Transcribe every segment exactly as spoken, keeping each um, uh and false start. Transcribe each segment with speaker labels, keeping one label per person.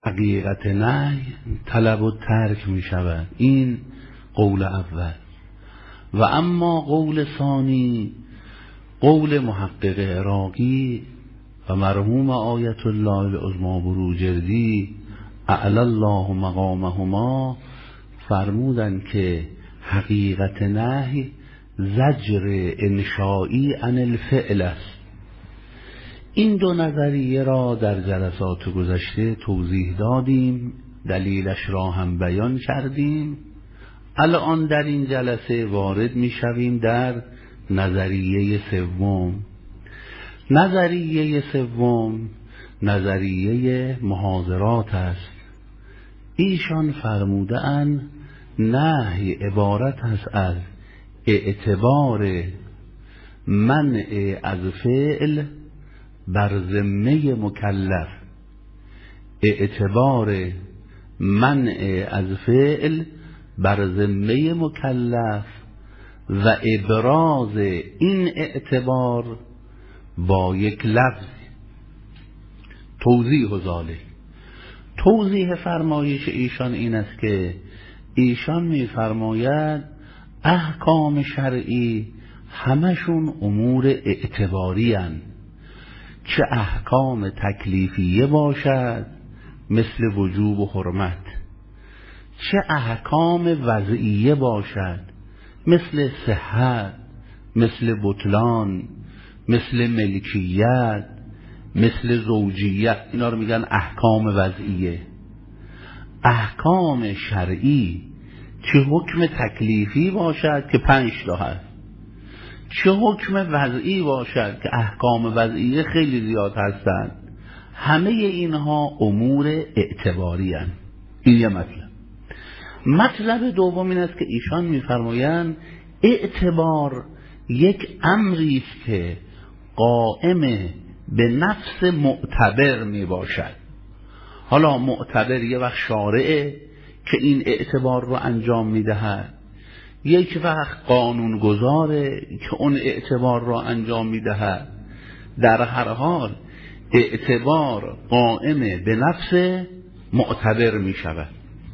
Speaker 1: حقیقت نهی طلب و ترک می شود. این قول اول. و اما قول ثانی، قول محقق عراقی و مرحوم آیت الله العظمی بروجردی اعلی الله مقامهما، فرمودند که حقیقت نهی زجر انشایی عن الفعل است. این دو نظریه را در جلسات گذشته توضیح دادیم، دلیلش را هم بیان کردیم. الان در این جلسه وارد می شویم در نظریه سوم. نظریه سوم نظریه محاضرات است. ایشان فرموده اند نهی عبارت است از اعتبار منع از فعل بر ذمه مکلف، اعتبار منع از فعل بر ذمه مکلف و ابراز این اعتبار با یک لفظ. توضیح ذالک، توضیح فرمایش ایشان این است که ایشان می فرماید احکام شرعی همشون امور اعتباری هستند، چه احکام تکلیفیه باشد مثل وجوب و حرمت، چه احکام وضعیه باشد مثل صحت، مثل بطلان، مثل ملکیت، مثل زوجیت. اینا رو میگن احکام وضعیه. احکام شرعی چه حکم تکلیفی باشد که پنج تا هست، چه حکم وضعی باشد که احکام وضعیه خیلی زیاد هستند، همه اینها امور اعتباری هستند. این یه مطلب. مطلب دوم این است که ایشان میفرمایند اعتبار یک امری است که قائم به نفس معتبر می باشد. حالا معتبر یه وقت شارعه که این اعتبار رو انجام میدهد، یک وقت قانون گذاره که اون اعتبار را انجام میدهد. در هر حال اعتبار قائم به نفس معتبر می شود.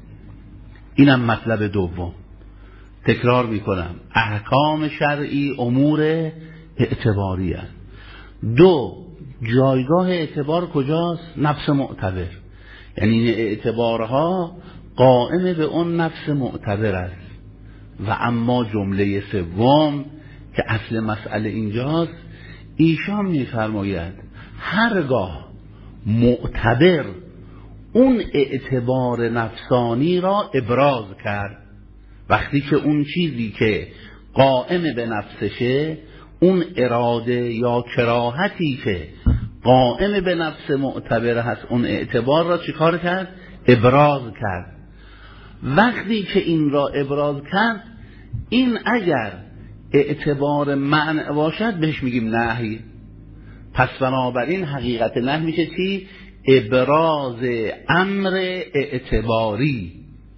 Speaker 1: اینم مطلب دوم. تکرار می کنم، احکام شرعی امور اعتباری است. دو، جایگاه اعتبار کجاست؟ نفس معتبر. یعنی این اعتبارها قائم به اون نفس معتبر است. و اما جمله سوم که اصل مسئله اینجاست، ایشان می‌فرماید هرگاه معتبر اون اعتبار نفسانی را ابراز کرد، وقتی که اون چیزی که قائم به نفسشه، اون اراده یا کراهتی که قائم به نفس معتبر هست، اون اعتبار را چیکار کرد؟ ابراز کرد. وقتی که این را ابراز کرد، این اگر اعتبار منع باشد بهش میگیم نهی. پس بنابراین حقیقت نهی میشه چی؟ ابراز امر اعتباری.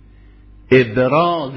Speaker 1: ابراز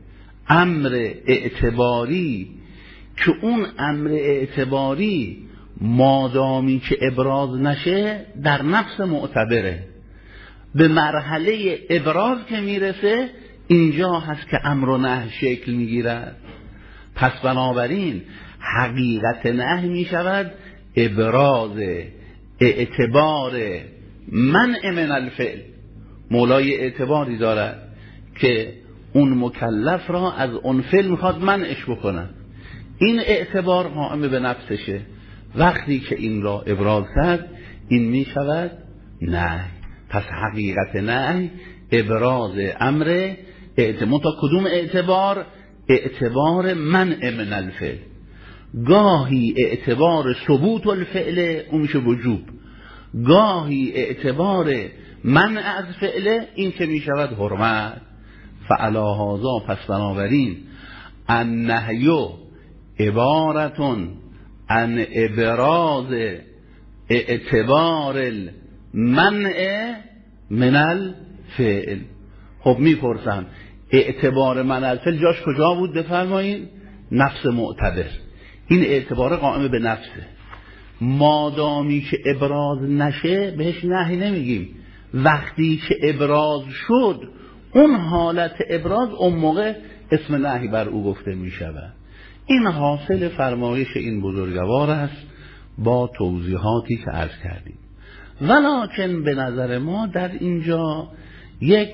Speaker 1: امر اعتباری که اون امر اعتباری مادامی که ابراز نشه در نفس معتبره، به مرحله ابراز که میرسه اینجا هست که امر و نهی شکل میگیرد. پس بنابراین حقیقت نهی میشود ابراز اعتبار منع من الفعل. مولای اعتباری دارد که اون مکلف را از اون فعل میخواد منعش بکنه، این اعتبار قائم به نفسشه. وقتی که این را ابراز کرد این میشود نهی. پس حقیقت نهی ابراز امر اعتبار. تا کدوم اعتبار؟ اعتبار منع من الفعل. گاهی اعتبار ثبوت الفعل اون میشه وجوب، گاهی اعتبار منع از فعل این که میشود حرمت. فعلی هذا، پس بنابراین النهی عبارتون عن ابراز اعتبار المنع من الفعل. خب میپرسم اعتبار منع الفعل جاش کجا بود؟ بفرمایید. نفس معتبر. این اعتبار قائم به نفسه. مادامی که ابراز نشه بهش نهی نمیگیم. وقتی که ابراز شد اون حالت ابراز اون موقع اسم نهی بر او گفته می شود. این حاصل فرمایش این بزرگوار است با توضیحاتی که عرض کردیم. ولکن به نظر ما در اینجا یک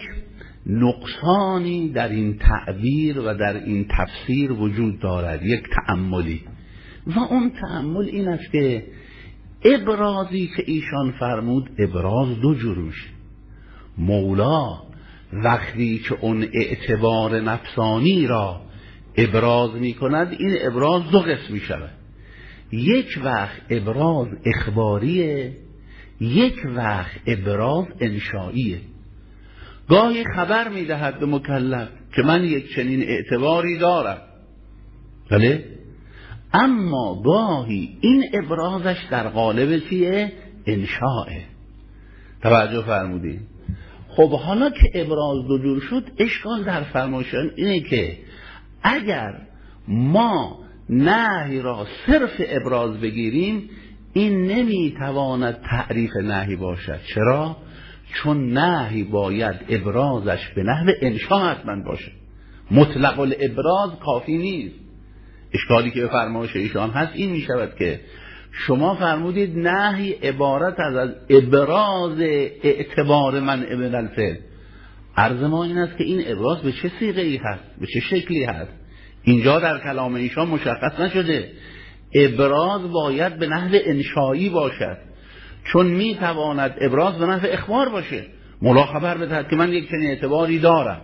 Speaker 1: نقصانی در این تعبیر و در این تفسیر وجود دارد، یک تأملی، و اون تأمل این است که ابرازی که ایشان فرمود ابراز دو جور میشه. مولا وقتی که اون اعتبار نفسانی را ابراز می کند این ابراز دو قسم می شود. یک وقت ابراز اخباریه، یک وقت ابراز انشائیه. گاهی خبر می دهد به مکلف که من یک چنین اعتباری دارم، بله، اما گاهی این ابرازش در قالب چیه؟ انشائه. توجه فرمودید؟ خب حالا که ابراز دو جور شد، اشکال در فرمایشان اینه که اگر ما نهی را صرف ابراز بگیریم این نمیتواند تعریف نهی باشد. چرا؟ چون نهی باید ابرازش به نحو انشاء حتما باشه، مطلق الابراز کافی نیست. اشکالی که به فرمایش ایشان هست این می شود که شما فرمودید نهی عبارت از ابراز اعتبار من ابن الفعل. عرض ما این است که این ابراز به چه صیغه‌ای هست، به چه شکلی هست؟ اینجا در کلام ایشان مشخص نشده. ابراز باید به نحو انشایی باشد، چون می تواند ابراز به نحو اخبار باشه، مولا خبر بدهد که من یک چنین اعتباری دارم.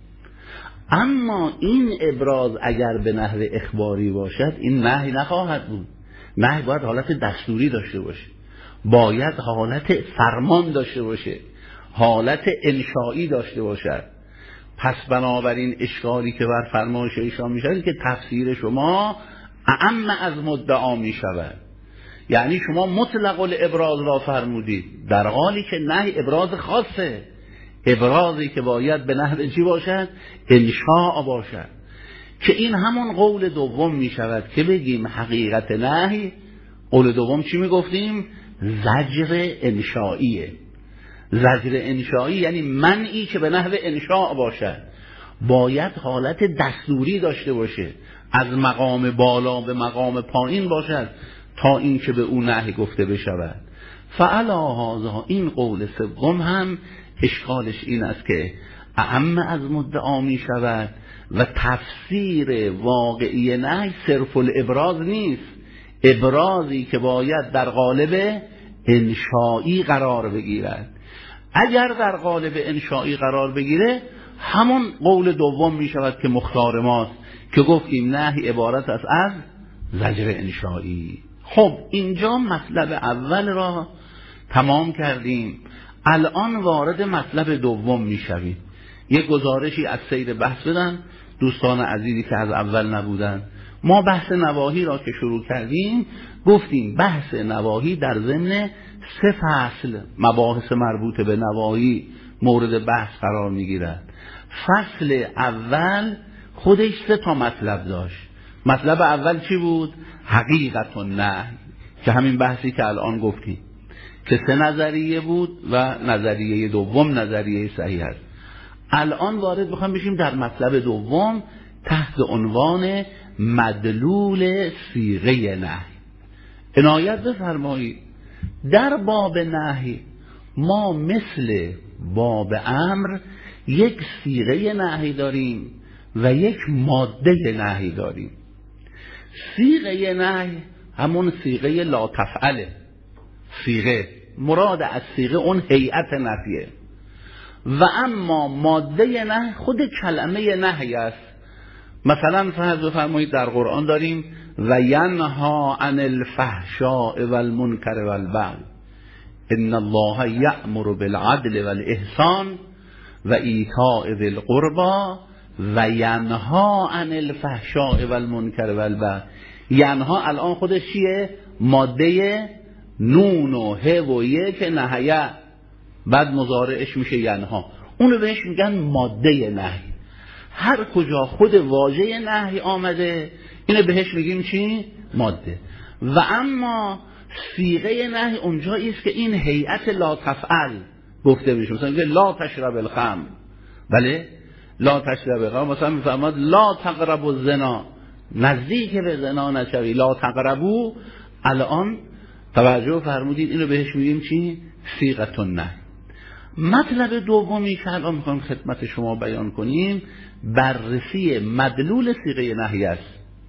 Speaker 1: اما این ابراز اگر به نحو اخباری باشد این نهی نخواهد بود. نهی باید حالت دستوری داشته باشه، باید حالت فرمان داشته باشه، حالت انشایی داشته باشد. پس بنابراین اشکالی که بر فرمایش ایشان می شود که تفسیر شما اعم از مدعا می شود. یعنی شما مطلق الابراز را فرمودید در حالی که نهی ابراز خاصه، ابرازی که باید به نحو چی باشد؟ انشاء باشد، که این همون قول دوم می شود که بگیم حقیقت نهی. قول دوم چی می گفتیم؟ زجر انشائیه. زجر انشایی یعنی منعی که به نحو انشاء باشد، باید حالت دستوری داشته باشه، از مقام بالا به مقام پایین باشد تا این که به اون نهی گفته بشود. فعلا هذا، این قول سوم هم اشکالش این است که اعم از مدعا می شود و تفسیر واقعی نهی صرف الابراز نیست، ابرازی که باید در قالب انشایی قرار بگیرد. اگر در قالب انشایی قرار بگیره همون قول دوم می شود که مختار ماست که گفتیم نهی عبارت است از زجر انشایی. خب اینجا مطلب اول را تمام کردیم، الان وارد مطلب دوم می شویم. یک گزارشی از سیر بحث بدن دوستان عزیزی که از اول نبودن. ما بحث نواهی را که شروع کردیم گفتیم بحث نواهی در ضمن سه فصل مباحث مربوط به نواهی مورد بحث قرار می گیرد. فصل اول خودش سه تا مطلب داشت. مطلب اول چی بود؟ حقیقت النهی، که همین بحثی که الان گفتیم که سه نظریه بود و نظریه دوم نظریه صحیح است. الان وارد بخوام بشیم در مطلب دوم تحت عنوان مدلول صیغه نهی. عنایت بفرمایید در باب نهی ما مثل باب امر یک صیغه نهی داریم و یک ماده نهی داریم. صیغه نهی همون صیغه لا تفعله، صیغه مراد از صیغه اون هیئت نفیه، و اما ماده نهی خود کلمه نهی است. مثلا فرض بفرمایید در قرآن داریم و ینها عن الفحشاء والمنکر والبغی ان الله یأمر بالعدل والاحسان و ایتاء ذی القربى و ینها عن الفحشاء والمنکر والبغی. ینها الان خودش چیه؟ ماده نون و ه و ی که نهیه، بعد مضارعش میشه ینها، اونو بهش میگن ماده نهی. هر کجا خود واژه نهی آمده اینو بهش میگیم چی؟ ماده. و اما صیغه نهی اونجایی است که این هیئت لا تفعل گفته میشه. مثلا میگه لا تشرب الخمر، بله لا تشرب الخمر. مثلا میفرماد لا تقربوا الزنا، نزدیک به زنا نشوی. لا تقربوا الان توجه فرمودید اینو بهش میگیم چی؟ صیغه النهی. مطلب دومی که الان میخوایم خدمت شما بیان کنیم بررسی مدلول صیغه نهی است.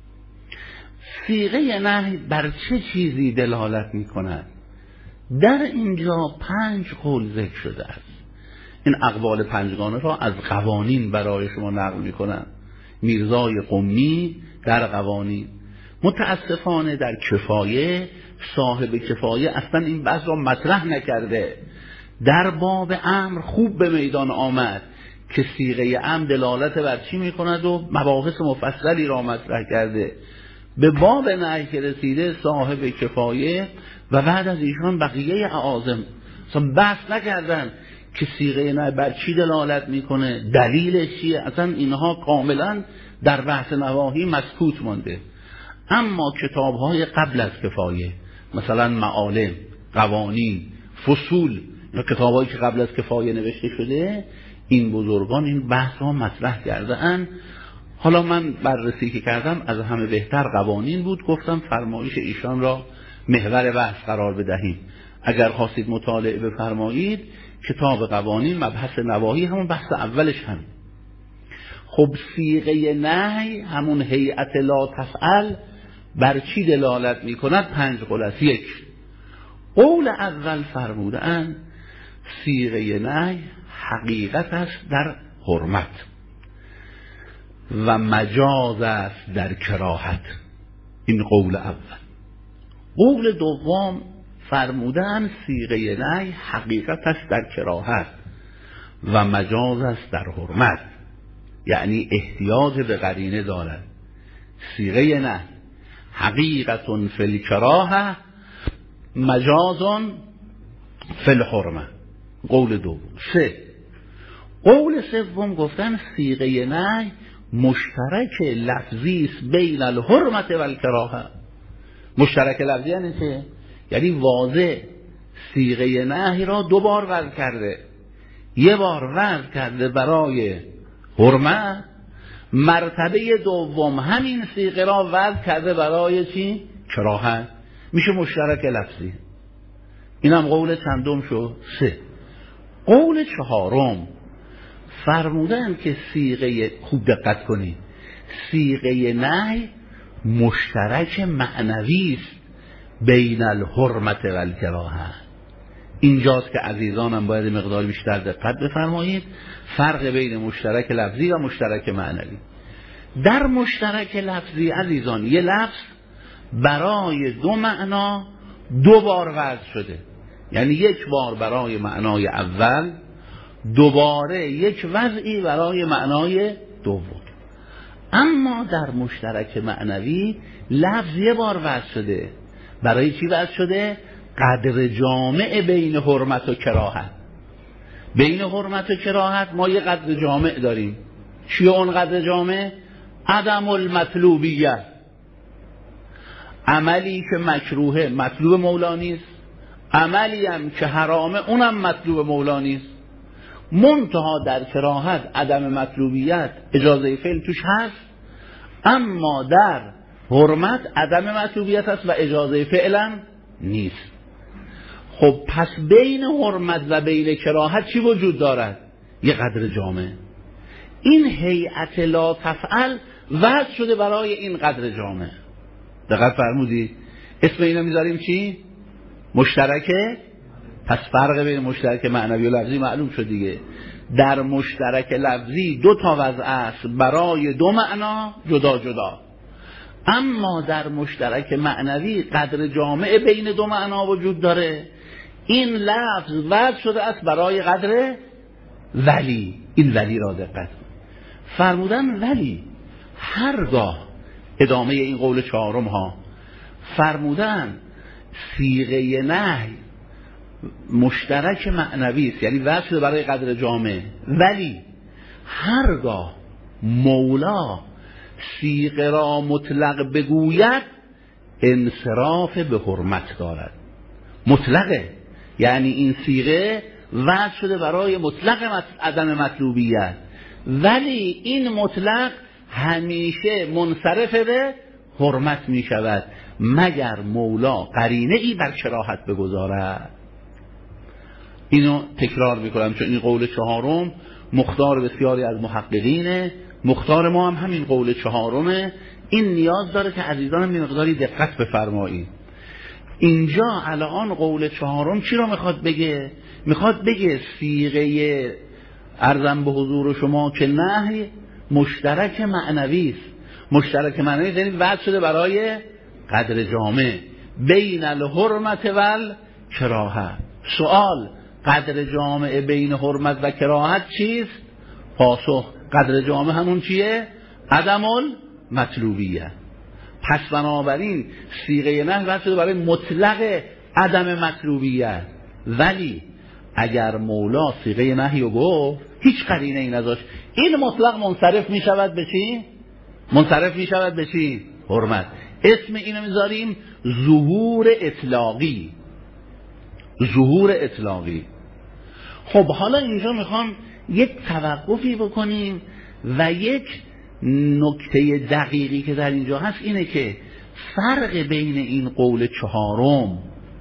Speaker 1: صیغه نهی بر چه چیزی دلالت میکند؟ در اینجا پنج قول ذکر شده است. این اقوال پنجگانه را از قوانین برای شما نقل میکنم. میرزای قمی در قوانین، متاسفانه در کفایه صاحب کفایه اصلا این بحث را مطرح نکرده. در باب امر خوب به میدان آمد که صیغه امر دلالت بر چی میکند و مباحث مفصلی را مطرح کرده. به باب نهی که رسیده صاحب کفایه و بعد از ایشان بقیه اعاظم اصلا بحث نکردن که صیغه نهی بر چی دلالت میکنه، دلیلش چیه. اصلا اینها کاملا در بحث نواهی مسکوت مانده. اما کتاب‌های قبل از کفایه مثلا معالم، قوانین، فصول یا کتاب‌هایی که قبل از کفایه نوشته شده، این بزرگان این بحث را مطرح کرده اند. حالا من بررسی که کردم از همه بهتر قوانین بود، گفتم فرمایش ایشان را محور بحث قرار بدهیم. اگر خواستید مطالعه بفرمایید کتاب قوانین مبحث نواهی همون بحث اولش هم. خب صیغه نهی همون هیئت لا تفعل بر چی دلالت می کند؟ پنج قول است. یک، قول اول فرمودن صیغه نهی حقیقت است در حرمت و مجاز است در کراهت. این قول اول. قول دوم فرمودن صیغه نهی حقیقت است در کراهت و مجاز است در حرمت، یعنی احتیاج به قرینه دارد. صیغه نهی حقیقت فی الکراهه مجاز فی الحرمه. قول دوم. سه، قول سوم گفتن صیغه نهی مشترک لفظی است بین الحرمت و الکراهه. مشترک لفظی یعنی چه؟ یعنی واضح صیغه نهی را دو بار وضع کرده. یه بار وضع کرده برای حرمت، مرتبه دوم همین صیغه را وضع کرده برای چی؟ کراهت. میشه مشترک لفظی. اینم قول چندم شد؟ سه. قول چهارم فرمودن که صیغه، خوب دقت کنید، صیغه نهی مشترک معنوی است بین الحرمت و الکراهه. اینجاست که عزیزانم باید مقدار بیشتر دقت بفرمایید. فرق بین مشترک لفظی و مشترک معنوی. در مشترک لفظی عزیزان یه لفظ برای دو معنا دو بار وضع شده، یعنی یک بار برای معنای اول، دوباره یک وضعی برای معنای دوم. اما در مشترک معنوی لفظ یه بار وضع شده. برای چی وضع شده؟ قدر جامع بین حرمت و کراهت. بین حرمت و کراهت ما یه قدر جامع داریم. چیه اون قدر جامع؟ عدم المطلوبیت. عملی که مکروهه مطلوب مولا نیست، عملی هم که حرامه اونم مطلوب مولا نیست. منتها در کراهت عدم مطلوبیت اجازه فعل توش هست، اما در حرمت عدم مطلوبیت هست و اجازه فعلم نیست. خب پس بین حرمت و بین کراهت چی وجود دارد؟ یه قدر جامع. این هیئت لا تفعل وضع شده برای این قدر جامع. دقت فرمودید؟ اسم اینو میذاریم چی؟ مشترکه. پس فرق بین مشترک معنوی و لفظی معلوم شد دیگه. در مشترک لفظی دو تا وضع است برای دو معنا جدا جدا، اما در مشترک معنوی قدر جامع بین دو معنا وجود داره. این لفظ وضع شده است برای قدر ولی. این ولی را دقت فرمودن. ولی هرگاه ادامه این قول چهارم ها فرمودن صیغه نهی مشترک معنوی است، یعنی وضع شده برای قدر جامع، ولی هرگاه مولا صیغه را مطلق بگوید انصراف به حرمت دارد. مطلقه، یعنی این صیغه وضع شده برای مطلق عدم مطلوبیت، ولی این مطلق همیشه منصرف به حرمت می شود مگر مولا قرینه ای بر کراهت بگذارد. اینو تکرار میکنم چون این قول چهارم مختار بسیاری از محققینه، مختار ما هم همین قول چهارمه. این نیاز داره که عزیزان می مقداری دقت بفرمایید. اینجا الان قول چهارم چی رو میخواد بگه؟ میخواد بگه صیغه عرضم به حضور شما که نهی مشترک معنوی است. مشترک معنوی یعنی وضع شده برای قدر جامع بین الحرمت و کراهت. سوال قدر جامع بین حرمت و کراهت چیست؟ پاسخ قدر جامع همون چیه؟ عدم المطلوبیه. پس بنابراین صیغه نهی وضع شده برای مطلق عدم مطلوبیت، ولی اگر مولا صیغه نهی رو گفت هیچ قرینه ای نداشت، این مطلق منصرف می شود به چی؟ منصرف می شود به چی؟ حرمت. اسم اینو میذاریم ظهور اطلاقی. ظهور اطلاقی. خب حالا اینجا میخوام یک توقفی بکنیم و یک نکته دقیقی که در اینجا هست اینه که فرق بین این قول چهارم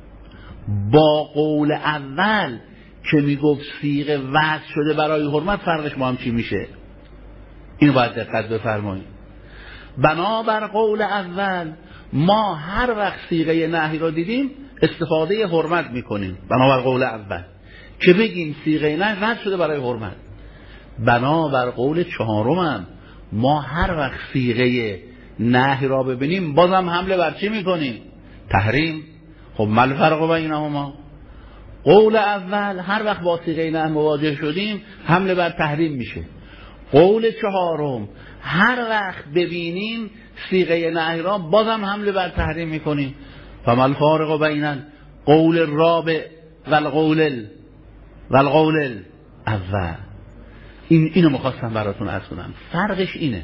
Speaker 1: با قول اول که میگفت صیغه وضع شده برای حرمت فرقش با هم چی میشه؟ اینو باید دقت بفرمایید. بنابر قول اول ما هر وقت صیغه نهی رو دیدیم استفاده حرمت میکنیم بنابر قول اول که بگیم صیغه نهی وضع شده برای حرمت. بنابر قول چهارم هم ما هر وقت صیغه نهی را ببینیم بازم حمله بر چی میکنیم؟ تحریم. خب مال فرق بینهما؟ قول اول هر وقت با صیغه نهی مواجه شدیم حمله بر تحریم میشه. قول چهارم هر وقت ببینیم صیغه نهی را بازم حمله بر تحریم میکنیم. فمال فارق بین قول الرابع و القول و القول اول. این اینو می‌خواستم براتون عرض کنم. فرقش اینه.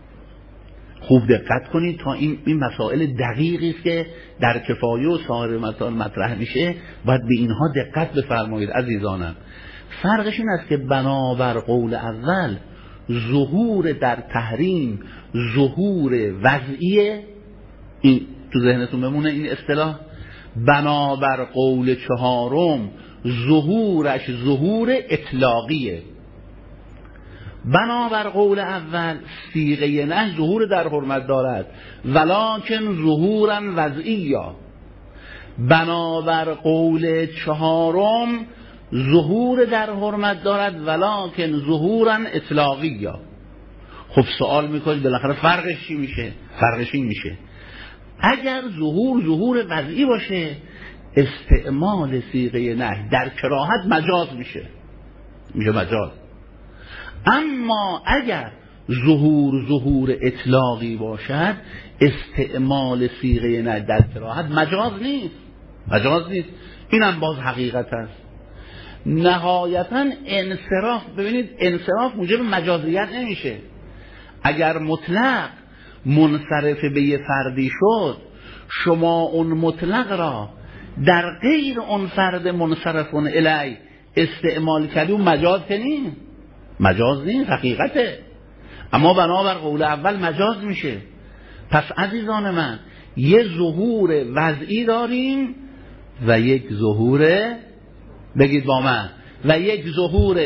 Speaker 1: خوب دقت کنید تا این این مسائل دقیقی است که در کفایه و سایر مسائل مطرح میشه باید به اینها دقت بفرمایید عزیزانم. فرقش این است که بنابر قول اول ظهور در تحریم ظهور وضعیه، این تو ذهنتون بمونه این اصطلاح. بنابر قول چهارم ظهورش ظهور اطلاقیه. بنابر قول اول صیغه نهی ظهور در حرمت دارد ولکن ظهورا وضعیا. بنابر قول چهارم ظهور در حرمت دارد ولکن ظهورا اطلاقیا. خب سوال میکنید بالاخره فرقش چی میشه؟ فرقش این میشه اگر ظهور ظهور وضعی باشه استعمال صیغه نهی در کراهت مجاز میشه، میشه مجاز. اما اگر ظهور ظهور اطلاقی باشد استعمال صیغه نهی در کراهت مجاز نیست، مجاز نیست. اینم باز حقیقت است. نهایتا انصراف، ببینید انصراف موجب مجازیت نمیشه. اگر مطلق منصرف به یه فردی شد شما اون مطلق را در غیر اون فرد منصرفون الی استعمال کردی و مجاز که نیست، مجاز نیست، حقیقته. اما بنابر قول اول مجاز میشه. پس عزیزان من یه ظهور وضعی داریم و یک ظهور، بگید با من، و یک ظهور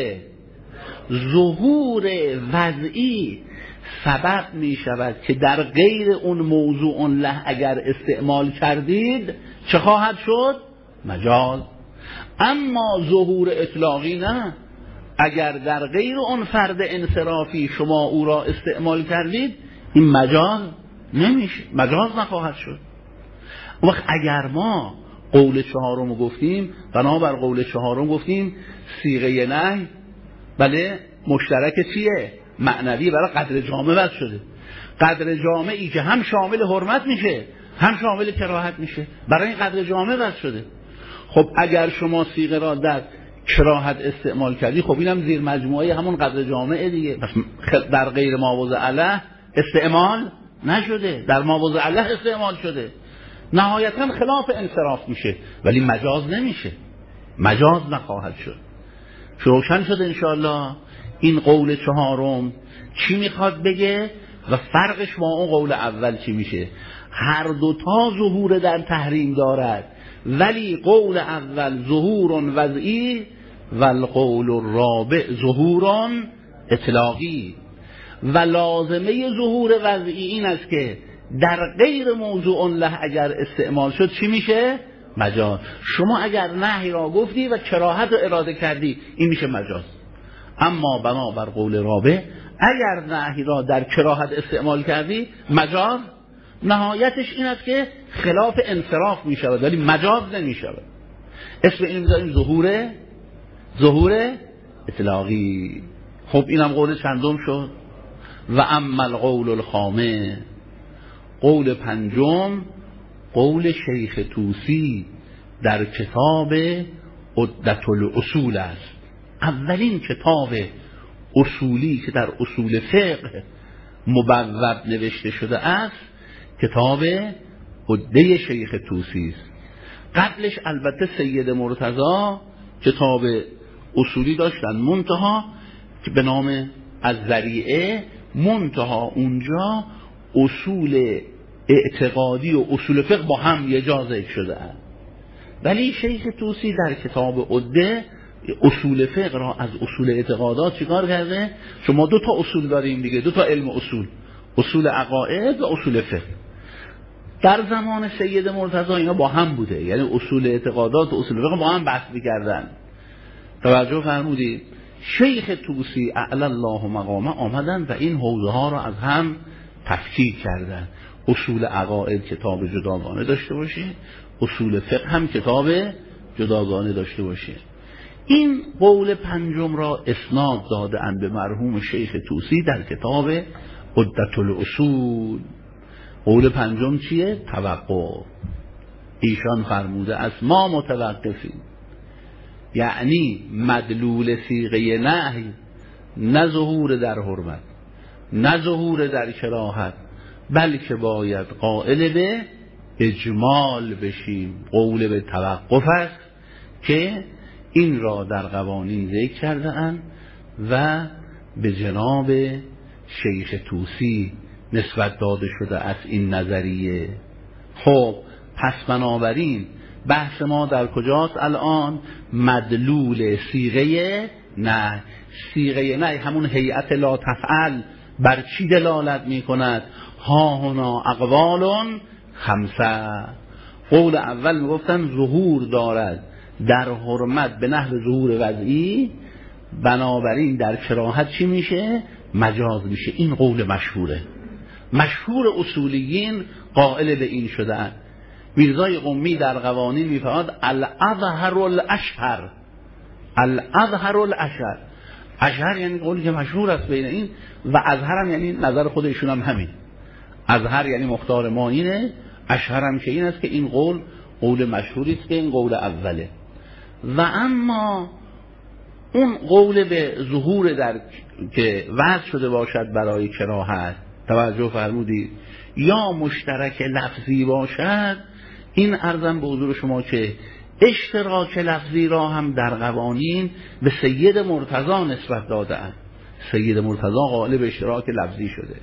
Speaker 1: ظهور وضعی سبب می شود که در غیر اون موضوع له اگر استعمال کردید چه خواهد شد؟ مجاز. اما ظهور اطلاقی نه، اگر در غیر اون فرد انصرافی شما او را استعمال کردید این مجاز نمیشه، مجاز نخواهد شد. وقت اگر ما قول چهارم گفتیم، بنابر قول چهارم گفتیم صیغه نهی بله مشترک چیه؟ معنوی برای قدر جامع وضع شده. قدر جامعی که هم شامل حرمت میشه هم شامل کراهت میشه، برای این قدر جامع وضع شده. خب اگر شما صیغه را در کراهت استعمال کردی خب اینم زیر مجموعه همون قدر جامعه دیگه، پس در غیر ما وضع علیه استعمال نشده، در ما وضع علیه استعمال شده. نهایتا خلاف انصراف میشه ولی مجاز نمیشه، مجاز نخواهد شد. روشن شد انشاءالله این قول چهارم چی میخواد بگه و فرقش با اون قول اول چی میشه. هر دوتا ظهور در تحریم دارد، ولی قول اول ظهور وضعی و القول الرابع ظهور اطلاقی. و لازمه ظهور وضعی این است که در غیر موضوع له اگر استعمال شد چی میشه؟ مجاز. شما اگر نهی را گفتی و کراهت را اراده کردی این میشه مجاز. اما بنابر قول رابع اگر نهی را در کراهت استعمال کردی مجاز، نهایتش این است که خلاف انصراف می شود ولی مجاز نمی شود. اسم این میذاریم ظهور ظهور اطلاقی. خب اینم قول چندم شد. و اما القول الخامس، قول پنجم قول شیخ طوسی در کتاب عدة الاصول است. اولین کتاب اصولی که در اصول فقه مبوب نوشته شده است کتاب عده شیخ طوسی است. قبلش البته سید مرتضی کتاب اصولی داشتن منتها که به نام الذریعه، منتها اونجا اصول اعتقادی و اصول فقه با هم یه جا ذکر شده است. ولی شیخ طوسی در کتاب عده اصول فقه را از اصول اعتقادات چیکار کرده؟ شما دو تا اصول داریم دیگه، دو تا علم اصول، اصول عقاید و اصول فقه. در زمان سید مرتضی اینا با هم بوده، یعنی اصول اعتقادات و اصول فقه با هم بحث می‌کردن. توجه فرمودید؟ شیخ طوسی اعلی الله مقامه آمدن و این حوزه ها را از هم تفکیک کردن. اصول عقاید کتاب جداگانه داشته باشه، اصول فقه هم کتاب جداگانه داشته باشه. این قول پنجم را اسناد داده اند به مرحوم شیخ طوسی در کتاب عدة الاصول. قول پنجم چیه؟ توقف. ایشان فرموده است ما متوقفیم، یعنی مدلول صیغه نهی نه ظهور در حرمت نه ظهور در کراهت، بلکه باید قائل به اجمال بشیم. قول به توقف است که این را در قوانین ذکر کرده اند و به جناب شیخ طوسی نسبت داده شده از این نظریه. خب پس بنابراین بحث ما در کجاست الان؟ مدلول صیغه نه. صیغه نه همون هیئت لا تفعل بر چی دلالت می کند؟ ها هنا اقوال خمسه. قول اول می گفتن ظهور دارد در حرمت به نحو ظهور وضعی، بنابراین در کراهت چی میشه؟ مجاز میشه. این قول مشهوره، مشهور اصولیین قائل به این شدن. میرزای قمی در قوانین میفرماد الاظهر الاشهر، الاظهر الاشهر. اشهر یعنی قولی که مشهور است بین این، و اظهر هم یعنی نظر خود ایشون هم همین. اظهر یعنی مختار ما اینه، اشهر هم که این است که این قول قول مشهوری است که این قول اوله. و اما اون قول به ظهور در که وضع شده باشد برای کراهت، توجه فرمودید، یا مشترک لفظی باشد، این عرضم به حضور شما که اشتراک لفظی را هم در قوانین به سید مرتضی نسبت داده‌اند. سید مرتضی قائل به اشتراک لفظی شده.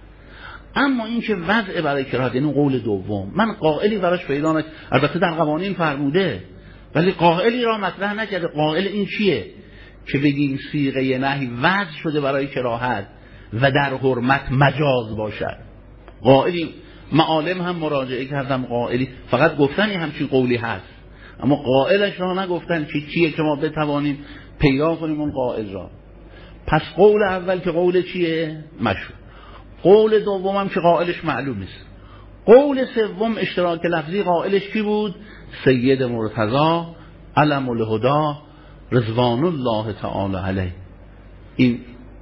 Speaker 1: اما این که وضع برای کراهت، یعنی قول دوم، من قائلی براش پیدا نکردم. البته در قوانین فرموده ولی قائلی را مطرح نکرده. قائل این چیه؟ که بگیم صیغه نهی وضع شده برای کراهت و در حرمت مجاز باشد. قائلی معالم هم مراجعه کردم، قائلی فقط گفتن همچین قولی هست، اما قائلش را نگفتن چی چیه که ما بتوانیم پیدا کنیم اون قائل را. پس قول اول که قول چیه؟ مشهور. قول دوم هم که قائلش معلوم نیست. قول سوم اشتراک لفظی، قائلش کی بود؟ سید مرتضی علم الهدی رضوان الله تعالی علیه. این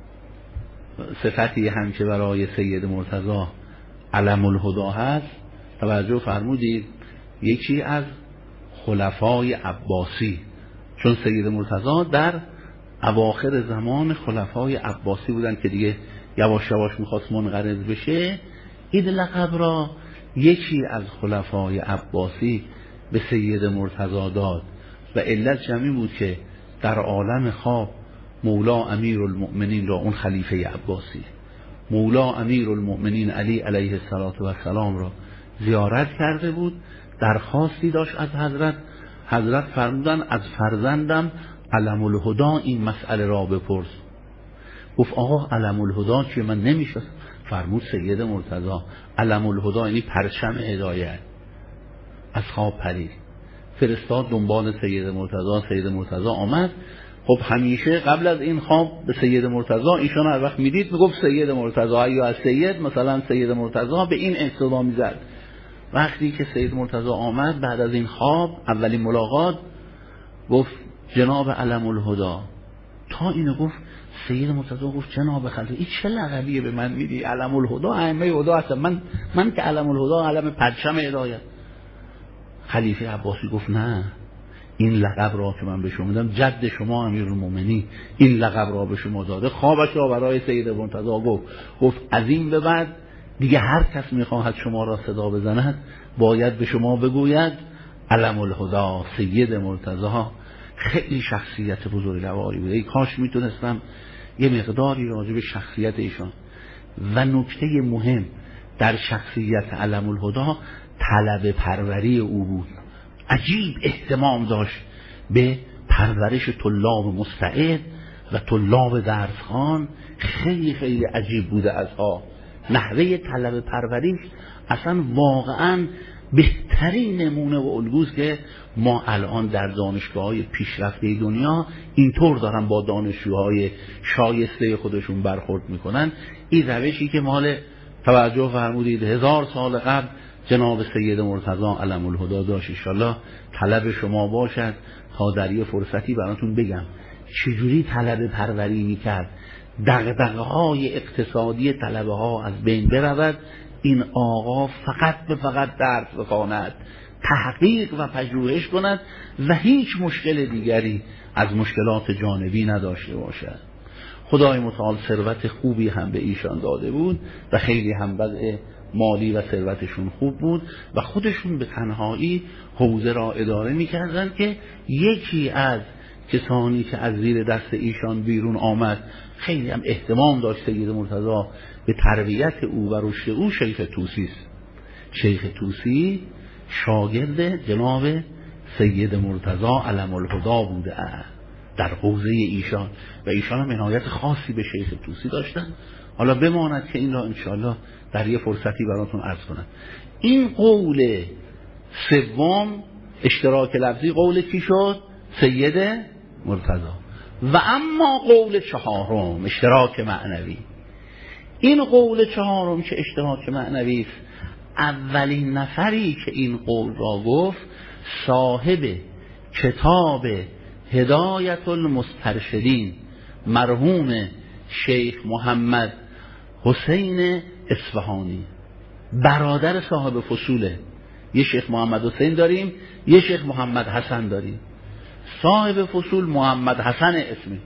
Speaker 1: صفتی هم که برای سید مرتضی علم الهدی هست، توجه فرمودید، یکی از خلفای عباسی، چون سید مرتضی در اواخر زمان خلفای عباسی بودن که دیگه یواش یواش میخواست منقرض بشه، این لقب را یکی از خلفای عباسی به سید مرتضی داد و علت جمعی بود که در عالم خواب مولا امیرالمؤمنین را، اون خلیفه عباسی، مولا امیرالمؤمنین علی علیه السلام را زیارت کرده بود. درخواستی داشت از حضرت. حضرت فرمودن از فرزندم علم الهدا این مسئله را بپرس. گفت آقا علم الهدا چیه؟ من نمیشناسم. فرمود سید مرتضی. علم الهدا یعنی پرچم هدایت. از خواب پرید، فرستاد دنبال سید مرتضی. سید مرتضی آمد. خب همیشه قبل از این خواب به سید مرتضی ایشان هر وقت میدید میگفت سید مرتضی، یا از سید مثلا سید مرتضی به این اقتضا میزد. وقتی که سید مرتضی آمد بعد از این خواب اولین ملاقات گفت جناب علم الهدا. تا اینو گفت سید مرتضی گفت جناب خلیفه این چه لقبیه به من میدی؟ علم الهدا ائمه هدا هستم من من که علم الهدا علم پرچم هدایت. خلیفه عباسی گفت نه، این لقب را که من به شما میدم جد شما امیرالمومنین این لقب را به شما داده. خوابش را برای سید مرتضی گفت. گفت از این به بعد دیگه هر کس میخواهد شما را صدا بزند باید به شما بگوید علم الهدا سید مرتضی. خیلی شخصیت بزرگ لواری بوده. ای کاش میتونستم یه مقداری راجع به شخصیت ایشان و نکته مهم در شخصیت علم الهدا طلب پروری او بود. عجیب اهتمام داشت به پرورش طلاب مستعد و طلاب درسخوان. خیلی خیلی عجیب بوده از ها نحوه طلب پروریش. اصلا واقعا بهترین نمونه و الگوست که ما الان در دانشگاه‌های پیشرفته دنیا اینطور دارن با دانشجوهای شایسته خودشون برخورد میکنن. این روشی که مال توجه فرمودید هزار سال قبل جناب سید مرتضی علم الهدا داشت. انشالله طلب شما باشد تا در یه فرصتی براتون بگم چجوری طلب پروری میکرد، دغدغه‌های اقتصادی طلبه ها از بین برود. این آقا فقط به فقط درس بخواند، تحقیق و پژوهش کند و هیچ مشکل دیگری از مشکلات جانبی نداشته باشد. خدای متعال ثروت خوبی هم به ایشان داده بود و خیلی هم وضع مالی و ثروتشون خوب بود و خودشون به تنهایی حوزه را اداره می‌کردند که یکی از کسانی که از زیر دست ایشان بیرون آمد خیلی هم اهتمام داشت سید مرتضی به تربیت او و رشد او، شیخ طوسی است. شیخ طوسی شاگرد جناب سید مرتضی علم الهدا بوده در حوزه ایشان و ایشان هم عنایت خاصی به شیخ طوسی داشتن. حالا بماند که این را انشاءالله در یه فرصتی براتون عرض کنم. این قول سوم اشتراک لفظی قول کی شد؟ سید مرتضی. و اما قول چهارم اشتراک معنوی. این قول چهارم که اشتراک معنوی است، اولین نفری که این قول را گفت صاحب کتاب هدایت المسترشدین مرحوم شیخ محمد حسین اصفهانی، برادر صاحب فصوله. یه شیخ محمد حسین داریم، یه شیخ محمد حسن داریم. صاحب فصول محمد حسن اسمی،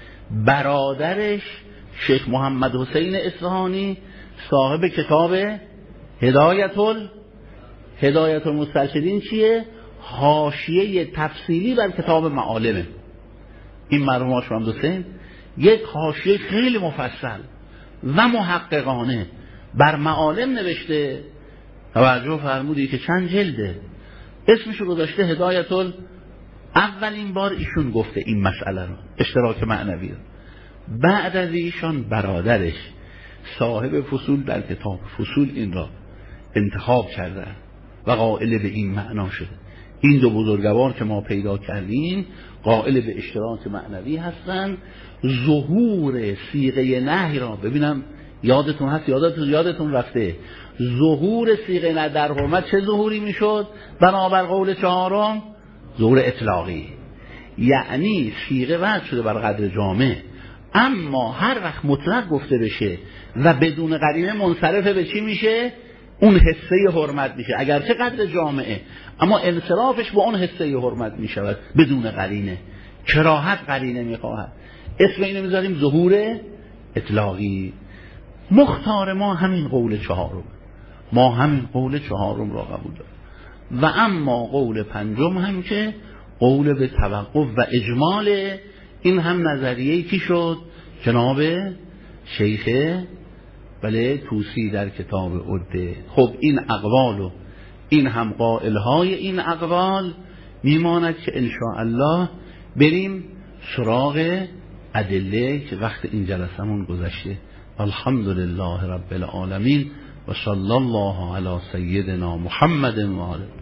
Speaker 1: برادرش شیخ محمد حسین اصفهانی صاحب کتاب هدایت ال هدایت المسترشدین چیه؟ حاشیه تفصیلی بر کتاب معالمه. این مرحوم محمد حسین یک حاشیه خیلی مفصل و محققانه بر معالم نوشته. توجه فرمودی که چند جلده، اسمشو گذاشته هدایت ال. اولین بار ایشون گفته این مسئله رو، اشتراک معنوی رو. بعد از ایشان برادرش صاحب فصول در کتاب فصول این را انتخاب کرده و قائل به این معنا شده. این دو بزرگوار که ما پیدا کردیم قائل به اشتراک معنوی هستند. ظهور صیغه نهی را ببینم یادتون هست، یادتون یادتون رفته ظهور صیغه نهی در حرمت چه ظهوری میشد؟ بنابر قول چهارم ظهور اطلاقی، یعنی صیغه وضع شده بر قدر جامع، اما هر وقت مطلق گفته بشه و بدون قرینه منصرف به چی میشه؟ اون حصه حرمت میشه، اگرچه قدر جامعه اما انصرافش با اون حصه حرمت میشود بدون قرینه. کراهت قرینه میخواهد. اسم اینو میذاریم ظهور اطلاقی. مختار ما همین قول چهارم، ما همین قول چهارم را قبول داریم. و اما قول پنجم هم که قول به توقف و اجمال. این هم نظریه کی شد؟ جناب شیخ بله توسی در کتاب عده. خب این اقوال و این هم قائلهای این اقوال میماند که انشاءالله بریم سراغ ادله که وقت این جلسمون گذشته. الحمدلله رب العالمین و صلی الله علی سیدنا محمد و آله.